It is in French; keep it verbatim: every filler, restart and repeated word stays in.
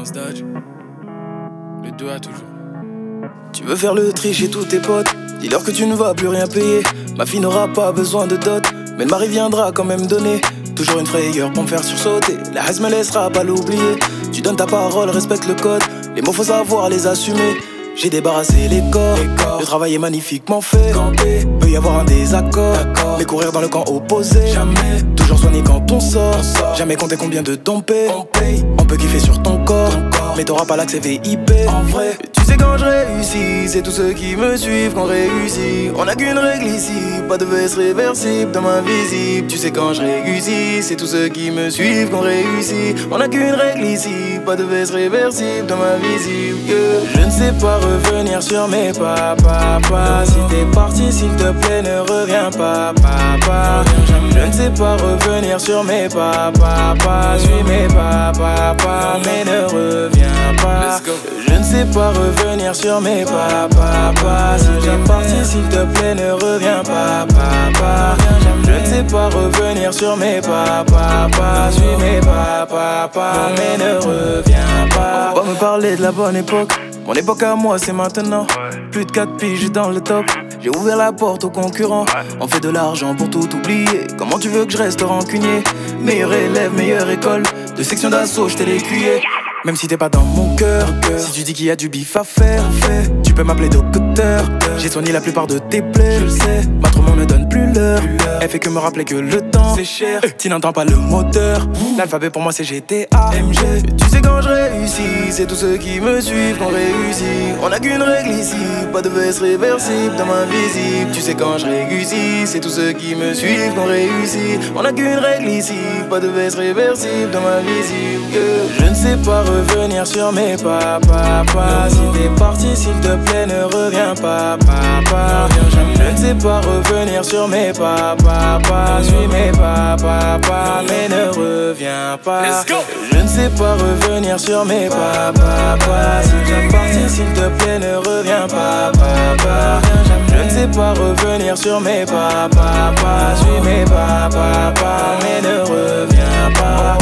Prince Dodge. Le doigt toujours. Tu veux faire le tri chez tous tes potes, dis-leur que tu ne vas plus rien payer. Ma fille n'aura pas besoin de dot, mais le mari viendra quand même donner. Toujours une frayeur pour me faire sursauter, la haise me laissera pas l'oublier. Tu donnes ta parole, respecte le code, les mots faut savoir les assumer. J'ai débarrassé les corps, les corps. Le travail est magnifiquement fait. Campé. Peut y avoir un désaccord, mais courir dans le camp opposé. Jamais. Toujours soigné quand on sort. on sort. Jamais compter combien de temps paye. On paye. On peut kiffer sur ton corps, ton corps. Mais t'auras pas l'accès V I P. En vrai, tu sais quand je réussis, c'est tous ceux qui me suivent qu'on réussit. On a qu'une règle ici, pas de veste réversible dans ma visible. Tu sais quand je réussis, c'est tous ceux qui me suivent qu'on réussit. On a qu'une règle ici, pas de veste réversible dans ma visible. Yeah. Je ne sais pas revenir sur mes pas, pas, pas. Si t'es parti, s'il te plaît, ne reviens pas, pas, pas. Je ne sais pas revenir sur mes pas, pas, pas. Suis mes pas, pas, pas, mais ne reviens pas. Je ne sais pas revenir sur mes pas, pas, pas. Si t'es parti, s'il te plaît, ne reviens pas, pas, pas. Je ne sais pas revenir sur mes pas, pas, pas. Suis mes pas, pas, pas, mais ne reviens pas. On va me parler de la bonne époque. Mon époque à moi c'est maintenant. Plus de quatre piges dans le top. J'ai ouvert la porte aux concurrents. On fait de l'argent pour tout oublier. Comment tu veux que je reste rancunier? Meilleur élève, meilleure école. De section d'assaut, j't'ai l'écuyer. Même si t'es pas dans mon cœur, si tu dis qu'il y a du bif à faire, tu peux m'appeler docteur. J'ai soigné la plupart de tes plaies, je le sais. Ma trop ne donne plus l'heure. Elle fait que me rappeler que le temps c'est cher. Tu n'entends pas le moteur. L'alphabet pour moi c'est G T A M G. Tu sais quand je réussis, c'est tous ceux qui me suivent qu'on réussit. On a qu'une règle ici, pas de veste réversible dans ma visible. Tu sais quand je réussis, c'est tous ceux qui me suivent qu'on réussit. On a qu'une règle ici, pas de veste réversible dans ma visible. Yeah. Je ne sais pas revenir sur mes pas, pas, pas. Si t'es parti, s'il te plaît, ne reviens pas, pas, pas. Je ne sais pas revenir sur mes pas, pas, pas. Suis mes pas, pas, pas, mais ne reviens pas. Je ne sais pas revenir sur mes pas, pas, pas. Si t'es parti, s'il te plaît, ne reviens pas, pas, pas. Je ne sais pas revenir sur mes pas, pas, pas. Suis mes pas, pas, pas, mais ne reviens pas.